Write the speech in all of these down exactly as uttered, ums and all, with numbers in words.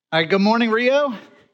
All right, good morning, Rio.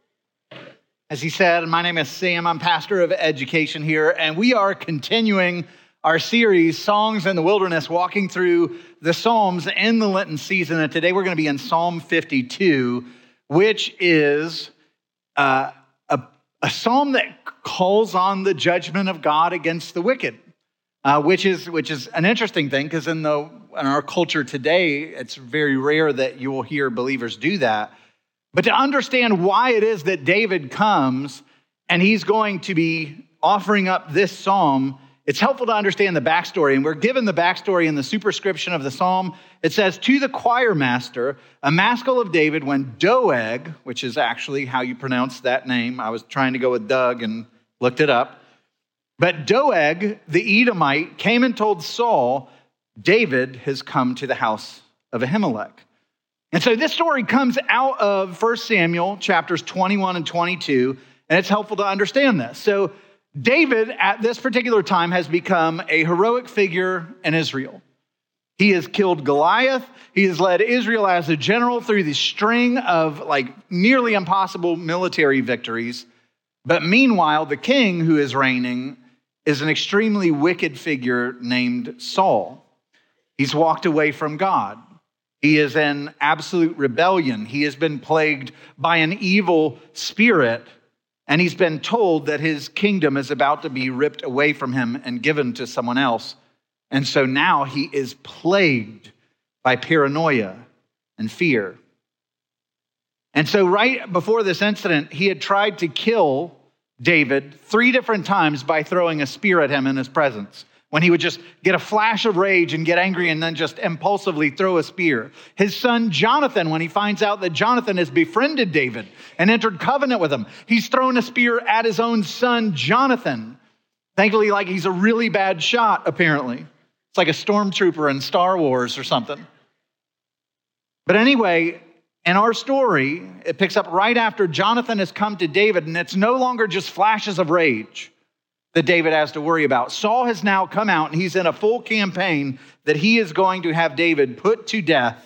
As he said, my name is Sam. I'm pastor of education here, and we are continuing our series, Songs in the Wilderness, walking through the Psalms in the Lenten season. And today we're going to be in Psalm fifty-two, which is uh, a, a psalm that calls on the judgment of God against the wicked, uh, which is which is an interesting thing because in the in our culture today, it's very rare that you will hear believers do that. But to understand why it is that David comes and he's going to be offering up this psalm, it's helpful to understand the backstory. And we're given the backstory in the superscription of the psalm. It says, to the choir master, a maskil of David, when Doeg, which is actually how you pronounce that name. I was trying to go with Doug and looked it up. But Doeg, the Edomite, came and told Saul, David has come to the house of Ahimelech. And so this story comes out of First Samuel chapters twenty-one and twenty-two, and it's helpful to understand this. So David at this particular time has become a heroic figure in Israel. He has killed Goliath. He has led Israel as a general through the string of like nearly impossible military victories. But meanwhile, the king who is reigning is an extremely wicked figure named Saul. He's walked away from God. He is in absolute rebellion. He has been plagued by an evil spirit, and he's been told that his kingdom is about to be ripped away from him and given to someone else. And so now he is plagued by paranoia and fear. And so right before this incident, he had tried to kill David three different times by throwing a spear at him in his presence, when he would just get a flash of rage and get angry and then just impulsively throw a spear. His son Jonathan, when he finds out that Jonathan has befriended David and entered covenant with him, he's thrown a spear at his own son Jonathan. Thankfully, like he's a really bad shot, apparently. It's like a stormtrooper in Star Wars or something. But anyway, in our story, it picks up right after Jonathan has come to David, and it's no longer just flashes of rage that David has to worry about. Saul has now come out and he's in a full campaign that he is going to have David put to death.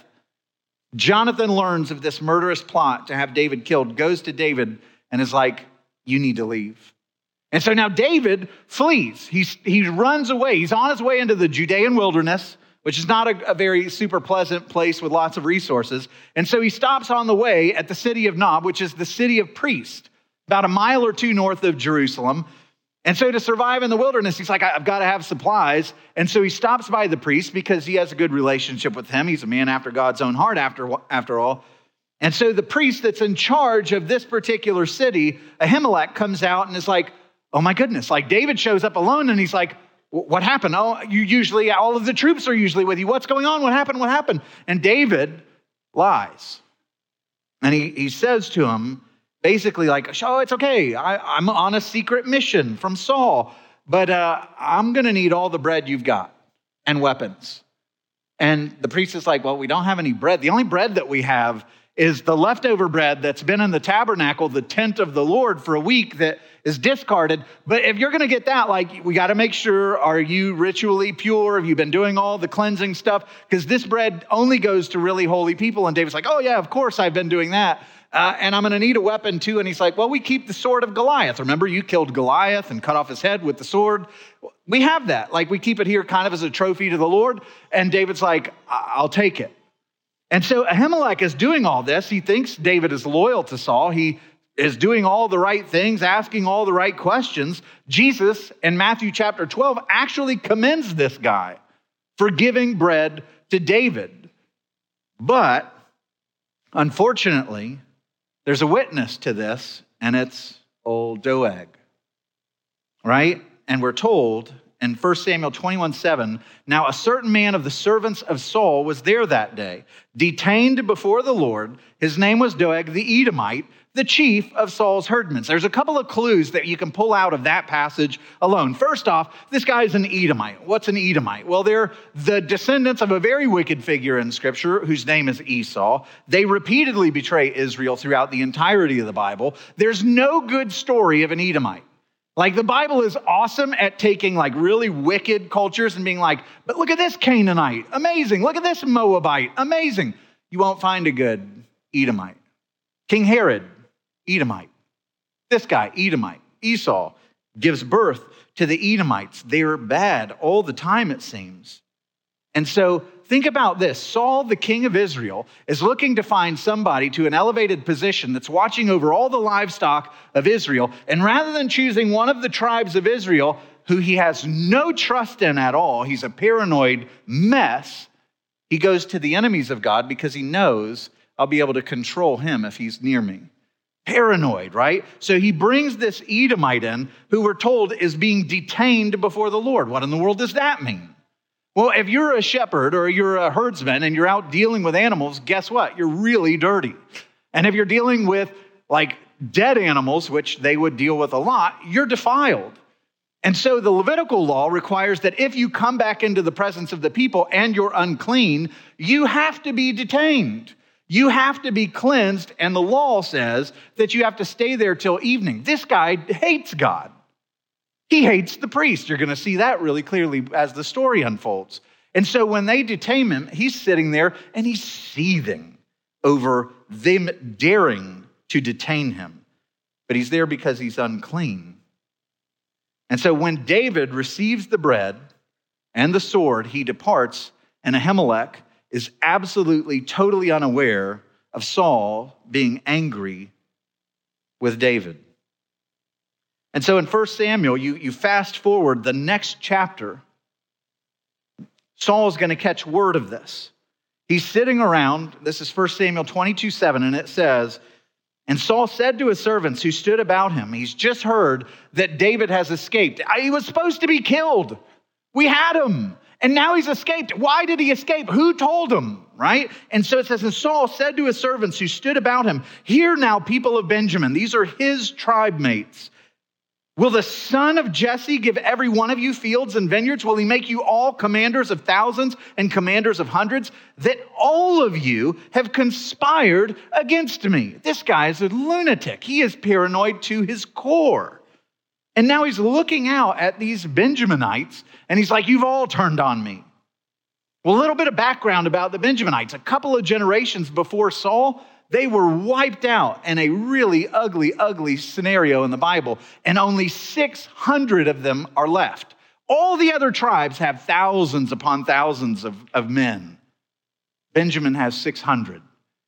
Jonathan learns of this murderous plot to have David killed, goes to David and is like, you need to leave. And so now David flees. He's, he runs away. He's on his way into the Judean wilderness, which is not a, a very super pleasant place with lots of resources. And so he stops on the way at the city of Nob, which is the city of priests, about a mile or two north of Jerusalem. And so to survive in the wilderness, he's like, I've got to have supplies. And so he stops by the priest because he has a good relationship with him. He's a man after God's own heart, after, after all. And so the priest that's in charge of this particular city, Ahimelech, comes out and is like, oh my goodness, like David shows up alone and he's like, what happened? Oh, you usually, all of the troops are usually with you. What's going on? What happened? What happened? And David lies. And he, he says to him, basically like, oh, it's okay. I, I'm on a secret mission from Saul, but uh, I'm going to need all the bread you've got and weapons. And the priest is like, well, we don't have any bread. The only bread that we have is the leftover bread that's been in the tabernacle, the tent of the Lord, for a week that is discarded. But if you're going to get that, like, we got to make sure, are you ritually pure? Have you been doing all the cleansing stuff? Because this bread only goes to really holy people. And David's like, oh yeah, of course I've been doing that. Uh, and I'm going to need a weapon too. And he's like, well, we keep the sword of Goliath. Remember, you killed Goliath and cut off his head with the sword. We have that. Like, we keep it here kind of as a trophy to the Lord. And David's like, I'll take it. And so Ahimelech is doing all this. He thinks David is loyal to Saul. He is doing all the right things, asking all the right questions. Jesus in Matthew chapter twelve actually commends this guy for giving bread to David. But unfortunately, there's a witness to this, and it's old Doeg, right? And we're told in First Samuel twenty-one seven, now a certain man of the servants of Saul was there that day, detained before the Lord. His name was Doeg the Edomite, the chief of Saul's herdmen. There's a couple of clues that you can pull out of that passage alone. First off, this guy's an Edomite. What's an Edomite? Well, they're the descendants of a very wicked figure in Scripture whose name is Esau. They repeatedly betray Israel throughout the entirety of the Bible. There's no good story of an Edomite. Like, the Bible is awesome at taking like really wicked cultures and being like, but look at this Canaanite, amazing. Look at this Moabite, amazing. You won't find a good Edomite. King Herod, Edomite. This guy, Edomite, Esau, gives birth to the Edomites. They're bad all the time, it seems. And so think about this. Saul, the king of Israel, is looking to find somebody to an elevated position that's watching over all the livestock of Israel. And rather than choosing one of the tribes of Israel, who he has no trust in at all, he's a paranoid mess, he goes to the enemies of God because he knows I'll be able to control him if he's near me. Paranoid, right? So he brings this Edomite in who we're told is being detained before the Lord. What in the world does that mean? Well, if you're a shepherd or you're a herdsman and you're out dealing with animals, guess what? You're really dirty. And if you're dealing with like dead animals, which they would deal with a lot, you're defiled. And so the Levitical law requires that if you come back into the presence of the people and you're unclean, you have to be detained. You have to be cleansed, and the law says that you have to stay there till evening. This guy hates God. He hates the priest. You're going to see that really clearly as the story unfolds. And so when they detain him, he's sitting there and he's seething over them daring to detain him. But he's there because he's unclean. And so when David receives the bread and the sword, he departs, and Ahimelech is absolutely, totally unaware of Saul being angry with David. And so in First Samuel, you, you fast forward the next chapter, Saul is going to catch word of this. He's sitting around, this is First Samuel twenty-two seven, and it says, and Saul said to his servants who stood about him, he's just heard that David has escaped. He was supposed to be killed. We had him, and now he's escaped. Why did he escape? Who told him, right? And so it says, and Saul said to his servants who stood about him, hear now, people of Benjamin, these are his tribe mates. Will the son of Jesse give every one of you fields and vineyards? Will he make you all commanders of thousands and commanders of hundreds? That all of you have conspired against me. This guy is a lunatic. He is paranoid to his core. And now he's looking out at these Benjaminites and he's like, you've all turned on me. Well, a little bit of background about the Benjaminites. A couple of generations before Saul, they were wiped out in a really ugly, ugly scenario in the Bible, and only six hundred of them are left. All the other tribes have thousands upon thousands of, of men. Benjamin has six hundred.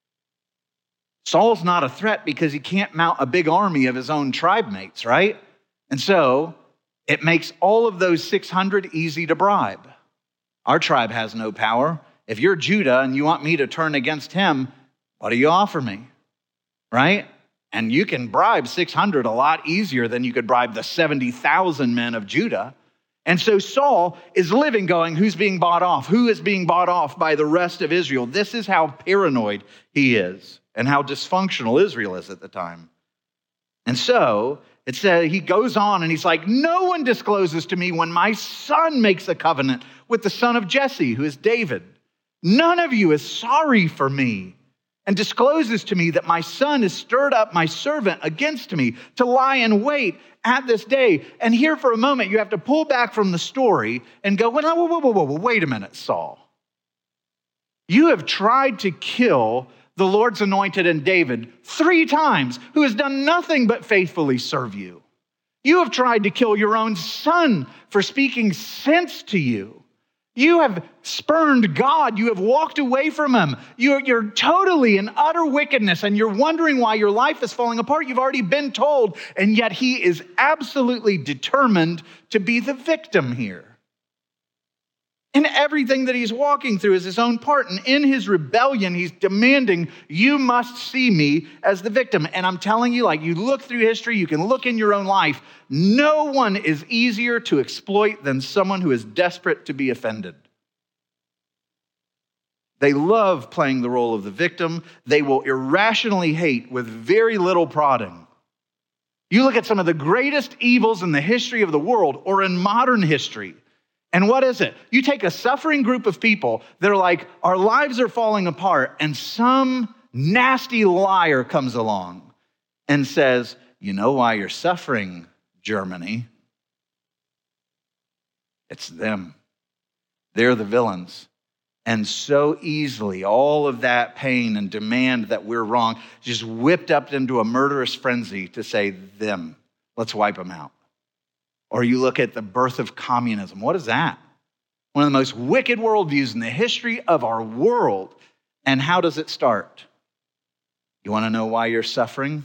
Saul's not a threat because he can't mount a big army of his own tribe mates, right? And so it makes all of those six hundred easy to bribe. Our tribe has no power. If you're Judah and you want me to turn against him, what do you offer me, right? And you can bribe six hundred a lot easier than you could bribe the seventy thousand men of Judah. And so Saul is living going, who's being bought off? Who is being bought off by the rest of Israel? This is how paranoid he is and how dysfunctional Israel is at the time. And so it says he goes on and he's like, no one discloses to me when my son makes a covenant with the son of Jesse, who is David. None of you is sorry for me and discloses to me that my son has stirred up my servant against me to lie in wait at this day. And here for a moment, you have to pull back from the story and go, whoa, whoa, whoa, whoa, whoa, wait a minute, Saul. You have tried to kill the Lord's anointed and David three times, who has done nothing but faithfully serve you. You have tried to kill your own son for speaking sense to you. You have spurned God. You have walked away from him. You're, you're totally in utter wickedness, and you're wondering why your life is falling apart. You've already been told, and yet he is absolutely determined to be the victim here. And everything that he's walking through is his own part. And in his rebellion, he's demanding, you must see me as the victim. And I'm telling you, like you look through history, you can look in your own life. No one is easier to exploit than someone who is desperate to be offended. They love playing the role of the victim. They will irrationally hate with very little prodding. You look at some of the greatest evils in the history of the world or in modern history. And what is it? You take a suffering group of people that are like, our lives are falling apart, and some nasty liar comes along and says, you know why you're suffering, Germany? It's them. They're the villains. And so easily, all of that pain and demand that we're wrong just whipped up into a murderous frenzy to say, them, let's wipe them out. Or you look at the birth of communism. What is that? One of the most wicked worldviews in the history of our world. And how does it start? You want to know why you're suffering?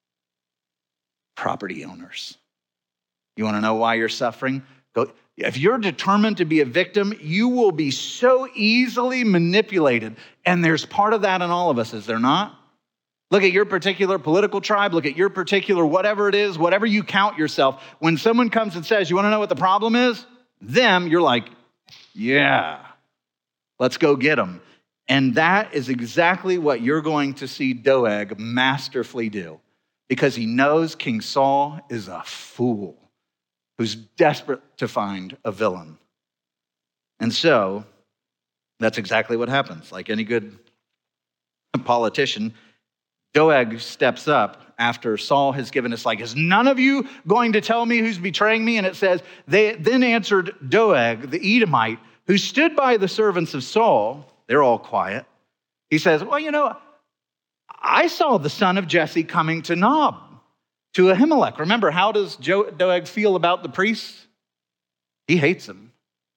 Property owners. You want to know why you're suffering? Go. If you're determined to be a victim, you will be so easily manipulated. And there's part of that in all of us, is there not? Look at your particular political tribe. Look at your particular whatever it is, whatever you count yourself. When someone comes and says, you want to know what the problem is? Them, you're like, yeah, let's go get them. And that is exactly what you're going to see Doeg masterfully do, because he knows King Saul is a fool who's desperate to find a villain. And so that's exactly what happens. Like any good politician, Doeg steps up after Saul has given us, like, is none of you going to tell me who's betraying me? And it says, they then answered Doeg, the Edomite, who stood by the servants of Saul. They're all quiet. He says, well, you know, I saw the son of Jesse coming to Nob, to Ahimelech. Remember, how does Doeg feel about the priests? He hates them.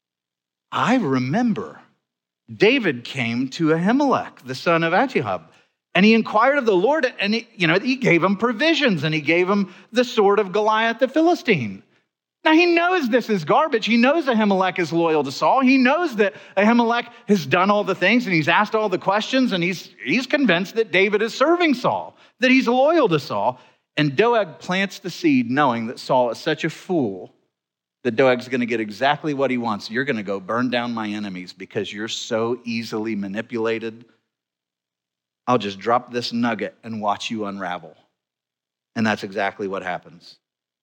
I remember David came to Ahimelech, the son of Ahitub, and he inquired of the Lord, and he, you know, he gave him provisions, and he gave him the sword of Goliath the Philistine. Now, he knows this is garbage. He knows Ahimelech is loyal to Saul. He knows that Ahimelech has done all the things, and he's asked all the questions, and he's, he's convinced that David is serving Saul, that he's loyal to Saul. And Doeg plants the seed knowing that Saul is such a fool that Doeg's going to get exactly what he wants. You're going to go burn down my enemies because you're so easily manipulated. I'll just drop this nugget and watch you unravel. And that's exactly what happens.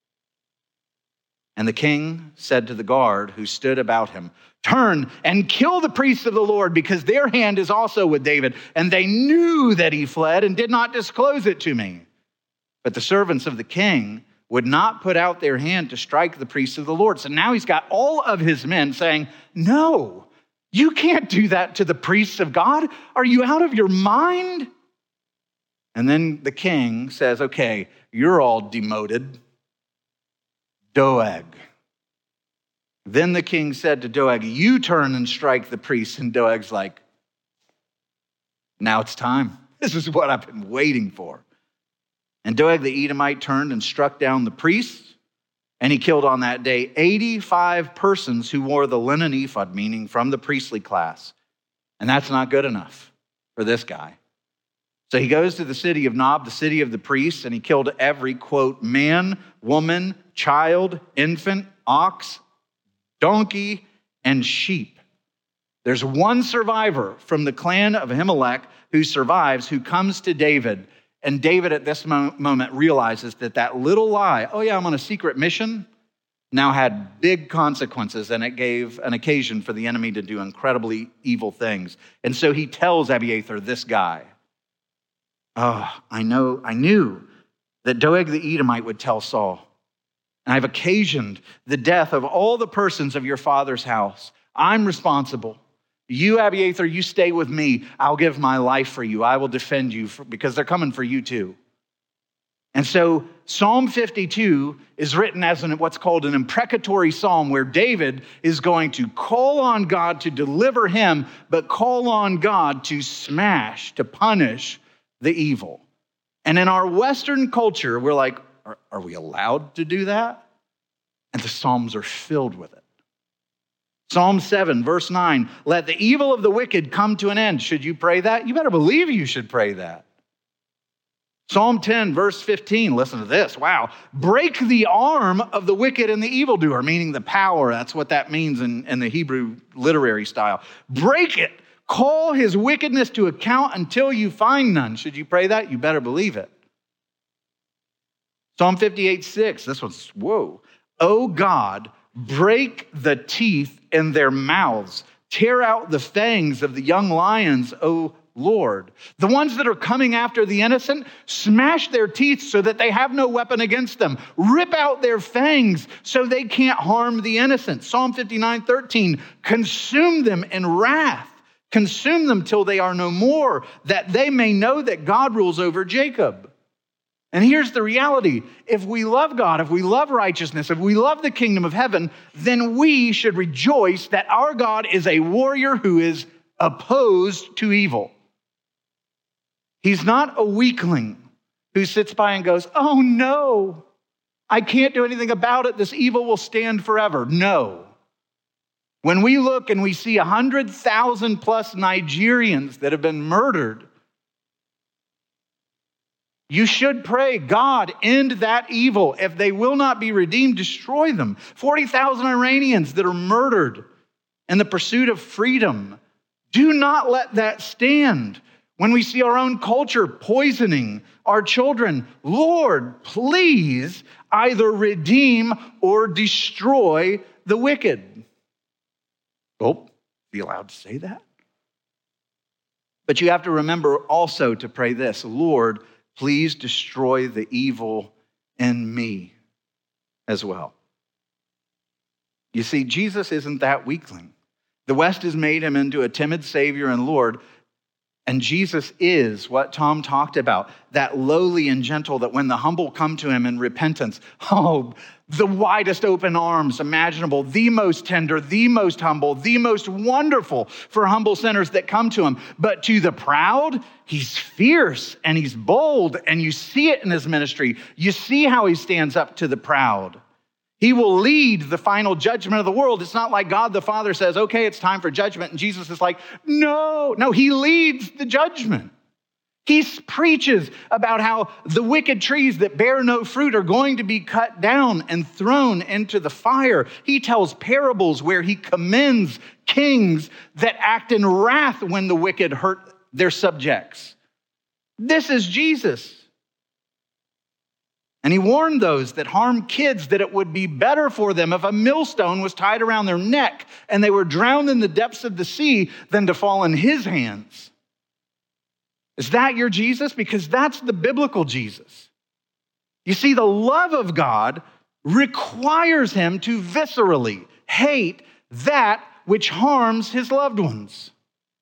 And the king said to the guard who stood about him, turn and kill the priests of the Lord, because their hand is also with David. And they knew that he fled and did not disclose it to me. But the servants of the king would not put out their hand to strike the priests of the Lord. So now he's got all of his men saying, no, you can't do that to the priests of God. Are you out of your mind? And then the king says, okay, you're all demoted. Doeg. Then the king said to Doeg, you turn and strike the priests. And Doeg's like, now it's time. This is what I've been waiting for. And Doeg the Edomite turned and struck down the priests, and he killed on that day eighty-five persons who wore the linen ephod, meaning from the priestly class. And that's not good enough for this guy. So he goes to the city of Nob, the city of the priests, and he killed every, quote, man, woman, child, infant, ox, donkey, and sheep. There's one survivor from the clan of Ahimelech who survives, who comes to David. And David at this moment realizes that that little lie, oh yeah, I'm on a secret mission, now had big consequences, and it gave an occasion for the enemy to do incredibly evil things. And so he tells Abiathar, this guy, oh, I know, I knew that Doeg the Edomite would tell Saul, and I've occasioned the death of all the persons of your father's house. I'm responsible. You, Abiathar, you stay with me. I'll give my life for you. I will defend you for, because they're coming for you too. And so Psalm fifty-two is written as an, what's called an imprecatory psalm, where David is going to call on God to deliver him, but call on God to smash, to punish the evil. And in our Western culture, we're like, are, are we allowed to do that? And the Psalms are filled with it. Psalm seven, verse nine, let the evil of the wicked come to an end. Should you pray that? You better believe you should pray that. Psalm ten, verse fifteen, listen to this. Wow. Break the arm of the wicked and the evildoer, meaning the power. That's what that means in, in the Hebrew literary style. Break it. Call his wickedness to account until you find none. Should you pray that? You better believe it. Psalm fifty-eight, six, this one's, whoa. O God, break the teeth in their mouths. Tear out the fangs of the young lions, O Lord. The ones that are coming after the innocent, smash their teeth so that they have no weapon against them. Rip out their fangs so they can't harm the innocent. Psalm fifty-nine, thirteen, consume them in wrath. Consume them till they are no more, that they may know that God rules over Jacob. And here's the reality. If we love God, if we love righteousness, if we love the kingdom of heaven, then we should rejoice that our God is a warrior who is opposed to evil. He's not a weakling who sits by and goes, oh no, I can't do anything about it. This evil will stand forever. No. When we look and we see one hundred thousand plus Nigerians that have been murdered, you should pray, God, end that evil. If they will not be redeemed, destroy them. forty thousand Iranians that are murdered in the pursuit of freedom. Do not let that stand. When we see our own culture poisoning our children, Lord, please either redeem or destroy the wicked. Oh, be allowed to say that? But you have to remember also to pray this, Lord, please destroy the evil in me as well. You see, Jesus isn't that weakling. The West has made him into a timid Savior and Lord, and Jesus is what Tom talked about, that lowly and gentle, that when the humble come to him in repentance, oh, the widest open arms imaginable, the most tender, the most humble, the most wonderful for humble sinners that come to him. But to the proud, he's fierce and he's bold, and you see it in his ministry. You see how he stands up to the proud. He will lead the final judgment of the world. It's not like God the Father says, okay, it's time for judgment. And Jesus is like, no, no, he leads the judgment. He preaches about how the wicked trees that bear no fruit are going to be cut down and thrown into the fire. He tells parables where he commends kings that act in wrath when the wicked hurt their subjects. This is Jesus. And he warned those that harm kids that it would be better for them if a millstone was tied around their neck and they were drowned in the depths of the sea than to fall in his hands. Is that your Jesus? Because that's the biblical Jesus. You see, the love of God requires him to viscerally hate that which harms his loved ones.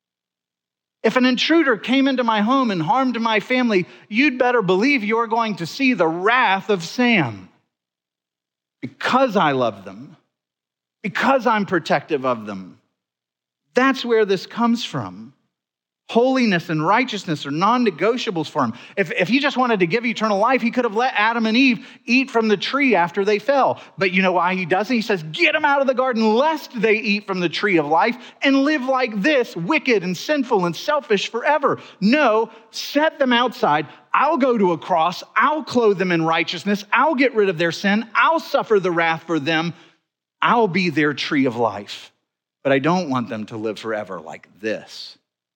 If an intruder came into my home and harmed my family, you'd better believe you're going to see the wrath of Sam. Because I love them, because I'm protective of them. That's where this comes from. Holiness and righteousness are non-negotiables for him. If, if he just wanted to give eternal life, he could have let Adam and Eve eat from the tree after they fell. But you know why he doesn't? He says, get them out of the garden lest they eat from the tree of life and live like this, wicked and sinful and selfish forever. No, set them outside. I'll go to a cross. I'll clothe them in righteousness. I'll get rid of their sin. I'll suffer the wrath for them. I'll be their tree of life. But I don't want them to live forever like this.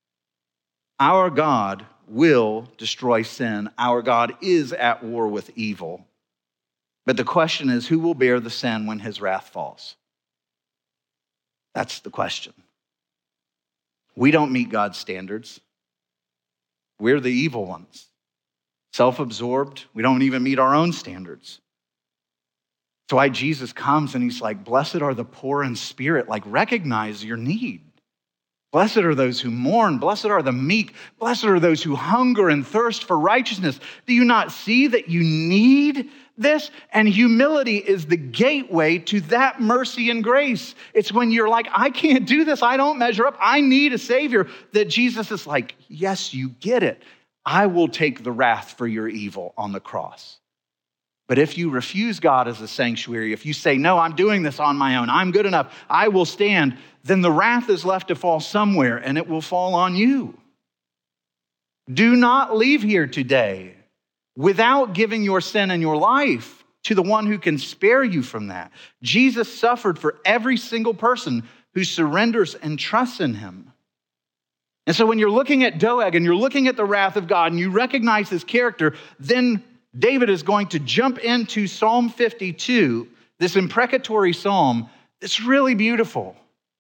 Our God will destroy sin. Our God is at war with evil. But the question is, who will bear the sin when his wrath falls? That's the question. We don't meet God's standards. We're the evil ones. Self-absorbed. We don't even meet our own standards. That's why Jesus comes and he's like, blessed are the poor in spirit. Like, recognize your need. Blessed are those who mourn. Blessed are the meek. Blessed are those who hunger and thirst for righteousness. Do you not see that you need this? And humility is the gateway to that mercy and grace. It's when you're like, I can't do this. I don't measure up. I need a Savior. That Jesus is like, yes, you get it. I will take the wrath for your evil on the cross. But if you refuse God as a sanctuary, if you say, no, I'm doing this on my own, I'm good enough, I will stand, then the wrath is left to fall somewhere and it will fall on you. Do not leave here today without giving your sin and your life to the one who can spare you from that. Jesus suffered for every single person who surrenders and trusts in him. And so when you're looking at Doeg and you're looking at the wrath of God and you recognize his character, then David is going to jump into Psalm fifty-two, this imprecatory psalm. It's really beautiful.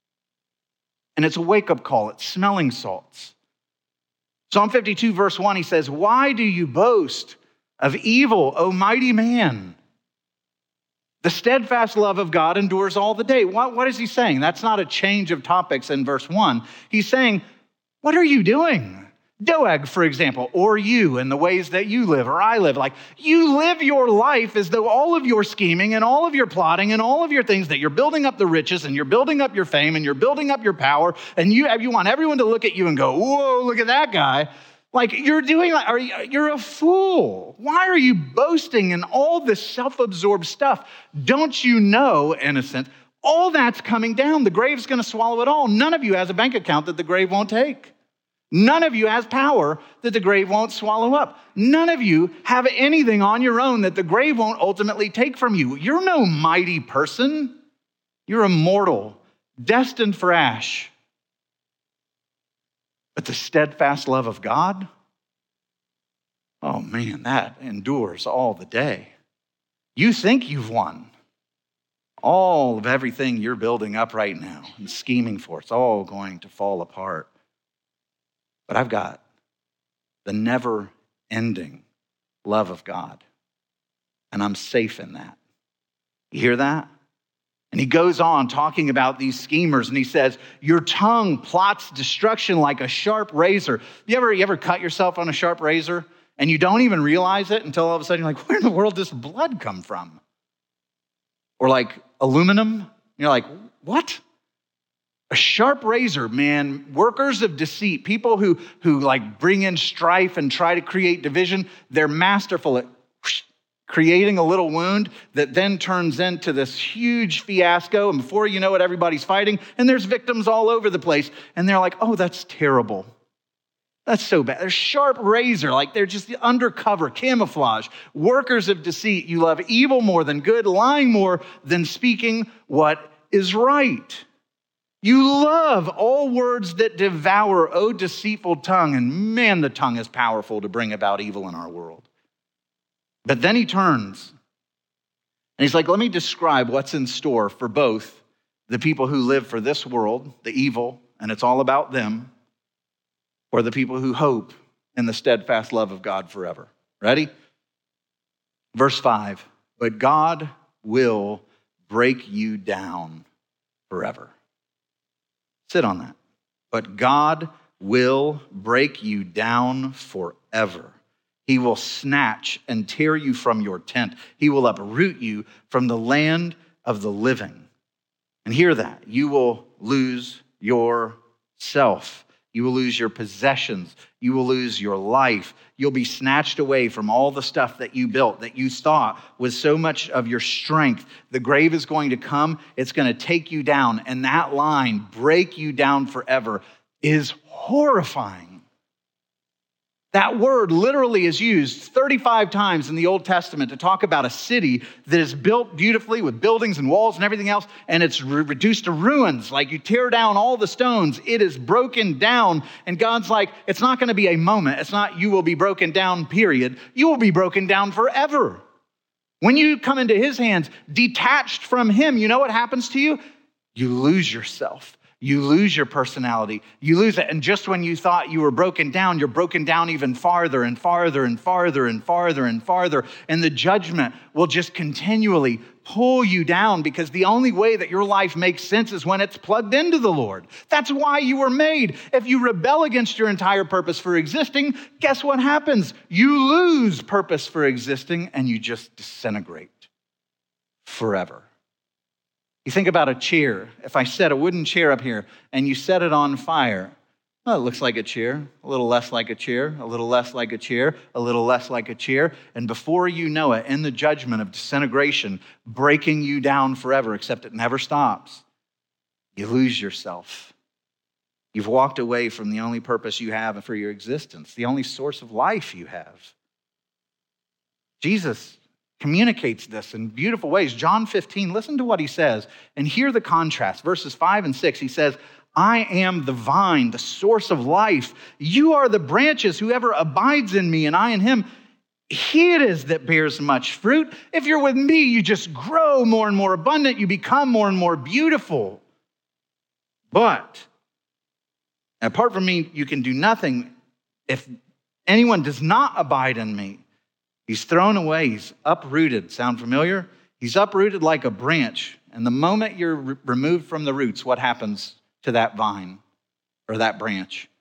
And it's a wake-up call. It's smelling salts. Psalm fifty-two, verse one, he says, why do you boast of evil, O mighty man? The steadfast love of God endures all the day. What, what is he saying? That's not a change of topics in verse one. He's saying, What are you doing? Doeg, for example, or you and the ways that you live or I live. Like, you live your life as though all of your scheming and all of your plotting and all of your things that you're building up the riches and you're building up your fame and you're building up your power and you, you want everyone to look at you and go, whoa, look at that guy. Like, you're doing, are you, you're a fool. Why are you boasting in all this self-absorbed stuff? Don't you know, innocent, all that's coming down. The grave's going to swallow it all. None of you has a bank account that the grave won't take. None of you has power that the grave won't swallow up. None of you have anything on your own that the grave won't ultimately take from you. You're no mighty person. You're a mortal, destined for ash. But the steadfast love of God, oh man, that endures all the day. You think you've won. All of everything you're building up right now and scheming for, it's all going to fall apart. But I've got the never-ending love of God, and I'm safe in that. You hear that? And he goes on talking about these schemers, and he says, your tongue plots destruction like a sharp razor. You ever, you ever cut yourself on a sharp razor, and you don't even realize it until all of a sudden you're like, where in the world does blood come from? Or like aluminum, you're like, what? A sharp razor, man, workers of deceit, people who, who like bring in strife and try to create division, they're masterful at whoosh, creating a little wound that then turns into this huge fiasco. And before you know it, everybody's fighting and there's victims all over the place. And they're like, oh, that's terrible. That's so bad. They're sharp razor, like they're just undercover, camouflage. Workers of deceit, you love evil more than good, lying more than speaking what is right. You love all words that devour, O deceitful tongue. And man, the tongue is powerful to bring about evil in our world. But then he turns and he's like, let me describe what's in store for both the people who live for this world, the evil, and it's all about them, or the people who hope in the steadfast love of God forever. Ready? Verse five, but God will break you down forever. Sit on that. But God will break you down forever. He will snatch and tear you from your tent. He will uproot you from the land of the living. And hear that. You will lose yourself. You will lose your possessions. You will lose your life. You'll be snatched away from all the stuff that you built, that you thought was so much of your strength. The grave is going to come. It's going to take you down. And that line, break you down forever, is horrifying. That word literally is used thirty-five times in the Old Testament to talk about a city that is built beautifully with buildings and walls and everything else, and it's re- reduced to ruins. Like you tear down all the stones, it is broken down. And God's like, it's not going to be a moment. It's not you will be broken down, period. You will be broken down forever. When you come into his hands, detached from him, you know what happens to you? You lose yourself. You lose your personality. You lose it. And just when you thought you were broken down, you're broken down even farther and farther and farther and farther and farther. And the judgment will just continually pull you down because the only way that your life makes sense is when it's plugged into the Lord. That's why you were made. If you rebel against your entire purpose for existing, guess what happens? You lose purpose for existing and you just disintegrate forever. You think about a chair. If I set a wooden chair up here and you set it on fire, well, it looks like a chair, a little less like a chair, a little less like a chair, a little less like a chair. And before you know it, in the judgment of disintegration, breaking you down forever, except it never stops, you lose yourself. You've walked away from the only purpose you have for your existence, the only source of life you have. Jesus communicates this in beautiful ways. John fifteen, listen to what he says and hear the contrast. Verses five and six, he says, I am the vine, the source of life. You are the branches. Whoever abides in me and I in him, he it is that bears much fruit. If you're with me, you just grow more and more abundant. You become more and more beautiful. But apart from me, you can do nothing. If anyone does not abide in me, he's thrown away, he's uprooted. Sound familiar? He's uprooted like a branch. And the moment you're re- removed from the roots, what happens to that vine or that branch?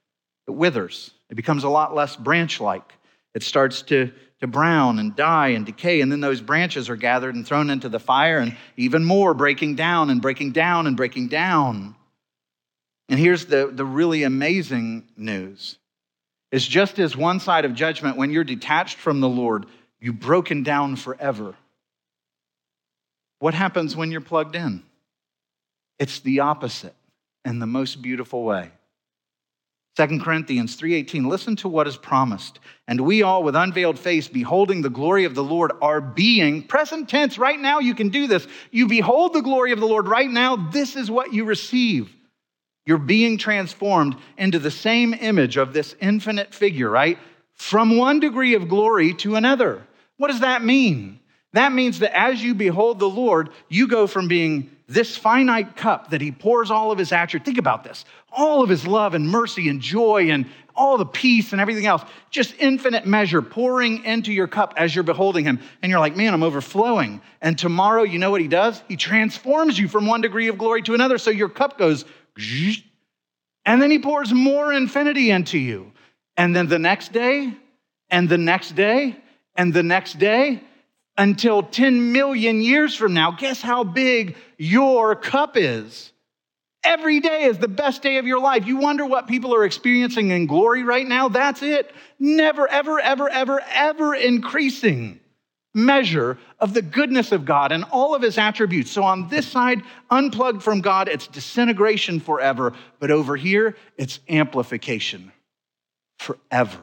it withers. It becomes a lot less branch-like. It starts to, to brown and die and decay, and then those branches are gathered and thrown into the fire, and even more breaking down and breaking down and breaking down. And here's the, the really amazing news. It's just as one side of judgment, when you're detached from the Lord, you're broken down forever. What happens when you're plugged in? It's the opposite in the most beautiful way. Second Corinthians three eighteen, listen to what is promised. And we all with unveiled face, beholding the glory of the Lord, are being, present tense, right now you can do this. You behold the glory of the Lord right now. This is what you receive. You're being transformed into the same image of this infinite figure, right? From one degree of glory to another. What does that mean? That means that as you behold the Lord, you go from being this finite cup that he pours all of his attributes. Think about this. All of his love and mercy and joy and all the peace and everything else. Just infinite measure pouring into your cup as you're beholding him. And you're like, man, I'm overflowing. And tomorrow, you know what he does? He transforms you from one degree of glory to another. So your cup goes, and then he pours more infinity into you. And then the next day, and the next day, and the next day, until ten million years from now, guess how big your cup is? Every day is the best day of your life. You wonder what people are experiencing in glory right now? That's it. Never, ever, ever, ever, ever increasing measure of the goodness of God and all of his attributes. So on this side, unplugged from God, it's disintegration forever. But over here, it's amplification forever.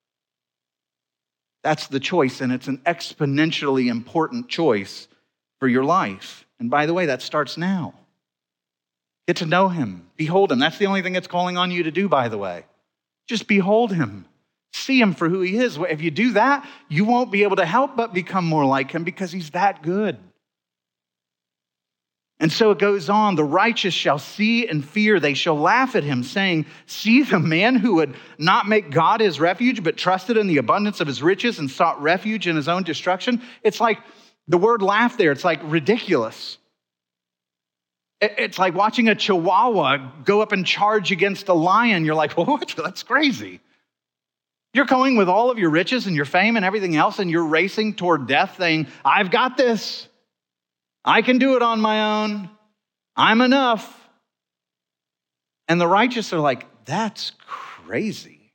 That's the choice, and it's an exponentially important choice for your life. And by the way, that starts now. Get to know him. Behold him. That's the only thing it's calling on you to do, by the way. Just behold him. See him for who he is. If you do that, you won't be able to help but become more like him because he's that good. And so it goes on, the righteous shall see and fear. They shall laugh at him, saying, see the man who would not make God his refuge, but trusted in the abundance of his riches and sought refuge in his own destruction. It's like the word laugh there. It's like ridiculous. It's like watching a chihuahua go up and charge against a lion. You're like, well, what? That's crazy. You're going with all of your riches and your fame and everything else, and you're racing toward death saying, I've got this. I can do it on my own. I'm enough. And the righteous are like, that's crazy.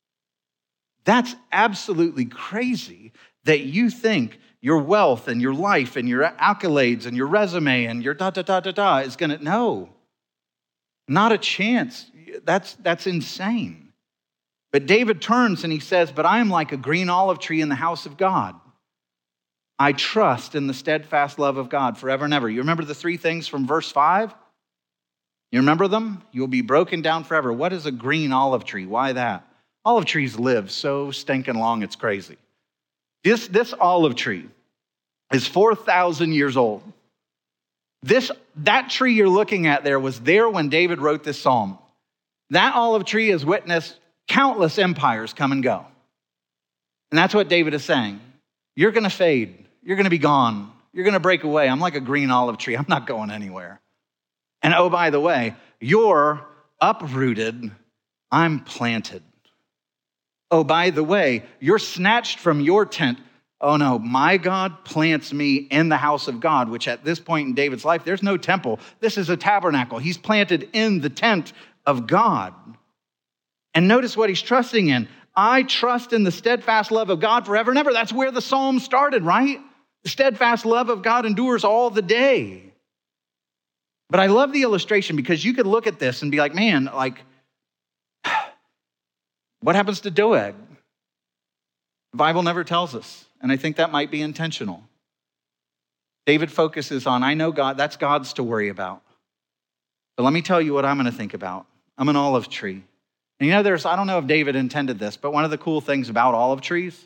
That's absolutely crazy that you think your wealth and your life and your accolades and your resume and your da, da, da, da, da is going to, no, not a chance. That's, that's insane. But David turns and he says, but I am like a green olive tree in the house of God. I trust in the steadfast love of God forever and ever. You remember the three things from verse five? You remember them? You'll be broken down forever. What is a green olive tree? Why that? Olive trees live so stinking long, it's crazy. This, this olive tree is four thousand years old. This, that tree you're looking at there was there when David wrote this psalm. That olive tree has witnessed countless empires come and go. And that's what David is saying. You're going to fade. You're going to be gone. You're going to break away. I'm like a green olive tree. I'm not going anywhere. And oh, by the way, you're uprooted. I'm planted. Oh, by the way, you're snatched from your tent. Oh no, my God plants me in the house of God, which at this point in David's life, there's no temple. This is a tabernacle. He's planted in the tent of God. And notice what he's trusting in. I trust in the steadfast love of God forever and ever. That's where the psalm started, right? The steadfast love of God endures all the day. But I love the illustration because you could look at this and be like, man, like, what happens to Doeg? The Bible never tells us, and I think that might be intentional. David focuses on, I know God, that's God's to worry about. But let me tell you what I'm going to think about. I'm an olive tree. And you know, there's, I don't know if David intended this, but one of the cool things about olive trees,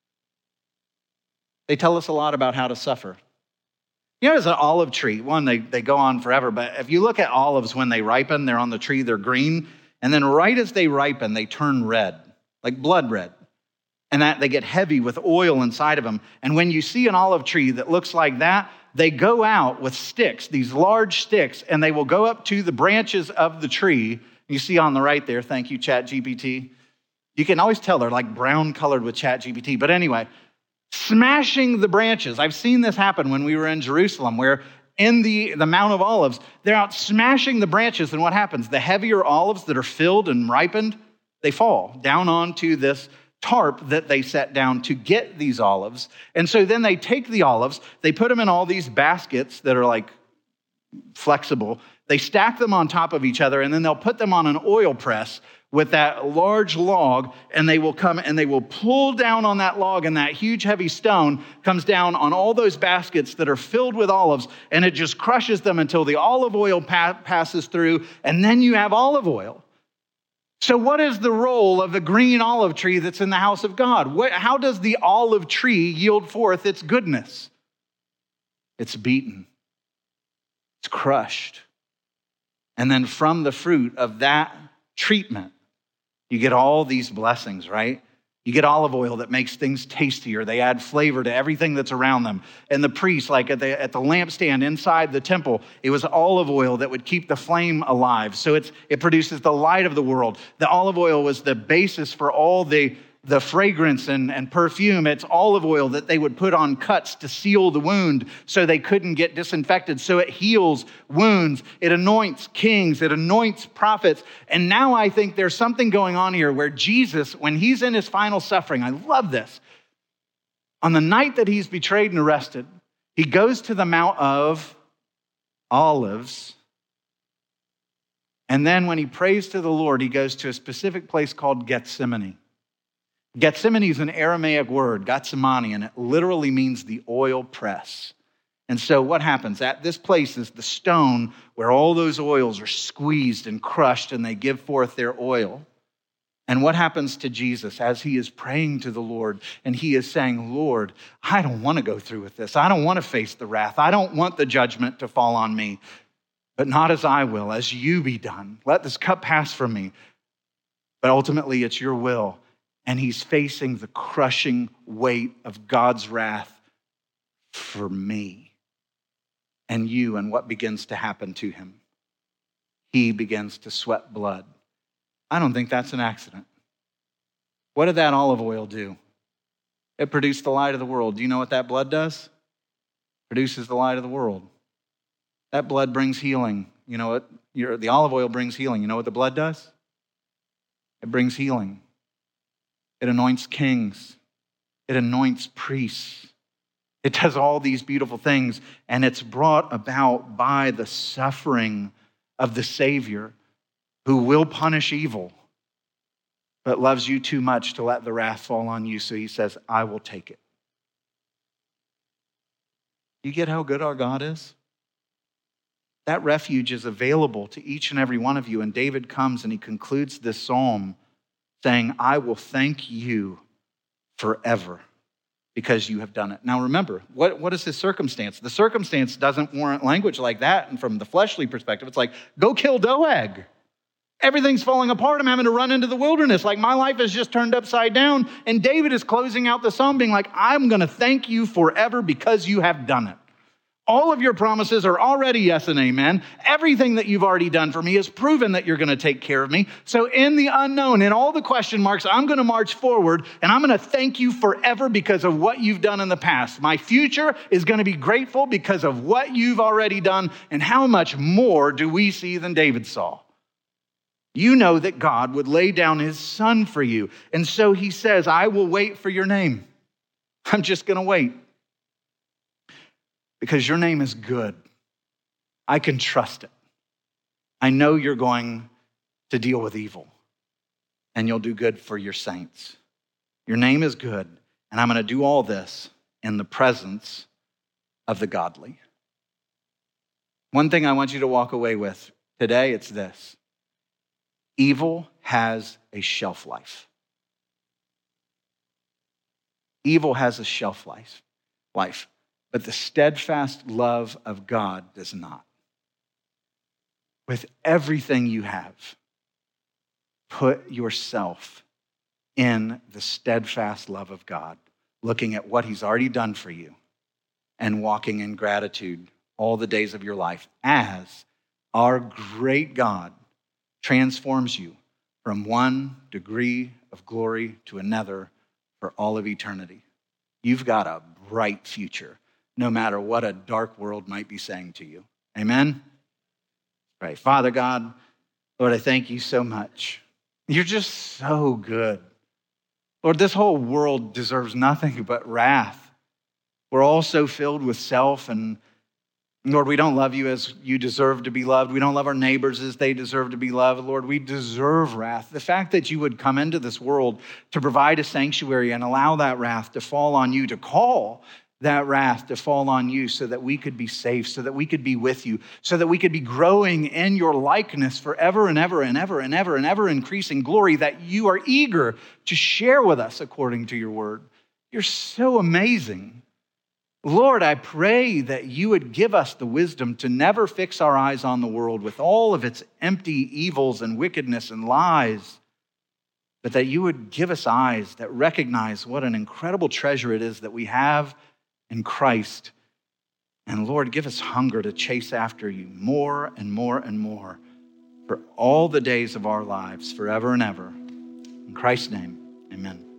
they tell us a lot about how to suffer. You know, as an olive tree, one, they, they go on forever, but if you look at olives when they ripen, they're on the tree, they're green, and then right as they ripen, they turn red, like blood red. And that they get heavy with oil inside of them. And when you see an olive tree that looks like that, they go out with sticks, these large sticks, and they will go up to the branches of the tree. You see on the right there, thank you, Chat G P T. You can always tell they're like brown colored with ChatGPT. But anyway, smashing the branches. I've seen this happen when we were in Jerusalem, where in the, the Mount of Olives, they're out smashing the branches. And what happens? The heavier olives that are filled and ripened, they fall down onto this tarp that they set down to get these olives. And so then they take the olives, they put them in all these baskets that are like flexible. They stack them on top of each other, and then they'll put them on an oil press with that large log, and they will come and they will pull down on that log, and that huge heavy stone comes down on all those baskets that are filled with olives, and it just crushes them until the olive oil pa- passes through, and then you have olive oil. So what is the role of the green olive tree that's in the house of God? What, how does the olive tree yield forth its goodness? It's beaten. It's crushed. And then from the fruit of that treatment, you get all these blessings, right? You get olive oil that makes things tastier. They add flavor to everything that's around them. And the priest, like at the, at the lampstand inside the temple, it was olive oil that would keep the flame alive. So it's, it produces the light of the world. The olive oil was the basis for all the, the fragrance and, and perfume. It's olive oil that they would put on cuts to seal the wound so they couldn't get disinfected. So it heals wounds. It anoints kings. It anoints prophets. And now I think there's something going on here where Jesus, when he's in his final suffering, I love this. On the night that he's betrayed and arrested, he goes to the Mount of Olives. And then when he prays to the Lord, he goes to a specific place called Gethsemane. Gethsemane is an Aramaic word, Gethsemane, and it literally means the oil press. And so what happens? At this place is the stone where all those oils are squeezed and crushed and they give forth their oil. And what happens to Jesus as he is praying to the Lord and he is saying, Lord, I don't want to go through with this. I don't want to face the wrath. I don't want the judgment to fall on me, but not as I will, as you be done. Let this cup pass from me. But ultimately it's your will. And he's facing the crushing weight of God's wrath for me and you, and what begins to happen to him. He begins to sweat blood. I don't think that's an accident. What did that olive oil do? It produced the light of the world. Do you know what that blood does? It produces the light of the world. That blood brings healing. You know what? Your, the olive oil brings healing. You know what the blood does? It brings healing. It anoints kings. It anoints priests. It does all these beautiful things, and it's brought about by the suffering of the Savior who will punish evil, but loves you too much to let the wrath fall on you. So he says, I will take it. You get how good our God is? That refuge is available to each and every one of you. And David comes and he concludes this psalm saying, I will thank you forever because you have done it. Now remember, what, what is his circumstance? The circumstance doesn't warrant language like that. And from the fleshly perspective, it's like, go kill Doeg. Everything's falling apart. I'm having to run into the wilderness. Like my life is just turned upside down. And David is closing out the psalm being like, I'm going to thank you forever because you have done it. All of your promises are already yes and amen. Everything that you've already done for me has proven that you're going to take care of me. So in the unknown, in all the question marks, I'm going to march forward and I'm going to thank you forever because of what you've done in the past. My future is going to be grateful because of what you've already done. And how much more do we see than David saw? You know that God would lay down his son for you. And so he says, I will wait for your name. I'm just going to wait. Because your name is good. I can trust it. I know you're going to deal with evil and you'll do good for your saints. Your name is good, and I'm going to do all this in the presence of the godly. One thing I want you to walk away with today, it's this. Evil has a shelf life. Evil has a shelf life. life. But the steadfast love of God does not. With everything you have, put yourself in the steadfast love of God, looking at what he's already done for you and walking in gratitude all the days of your life as our great God transforms you from one degree of glory to another for all of eternity. You've got a bright future, no matter what a dark world might be saying to you. Amen? Right. Father God, Lord, I thank you so much. You're just so good. Lord, this whole world deserves nothing but wrath. We're all so filled with self, and Lord, we don't love you as you deserve to be loved. We don't love our neighbors as they deserve to be loved. Lord, we deserve wrath. The fact that you would come into this world to provide a sanctuary and allow that wrath to fall on you, to call that wrath to fall on you so that we could be safe, so that we could be with you, so that we could be growing in your likeness forever and ever and ever and ever and ever increasing glory that you are eager to share with us according to your word. You're so amazing. Lord, I pray that you would give us the wisdom to never fix our eyes on the world with all of its empty evils and wickedness and lies, but that you would give us eyes that recognize what an incredible treasure it is that we have in Christ. And Lord, give us hunger to chase after you more and more and more for all the days of our lives, forever and ever. In Christ's name, amen.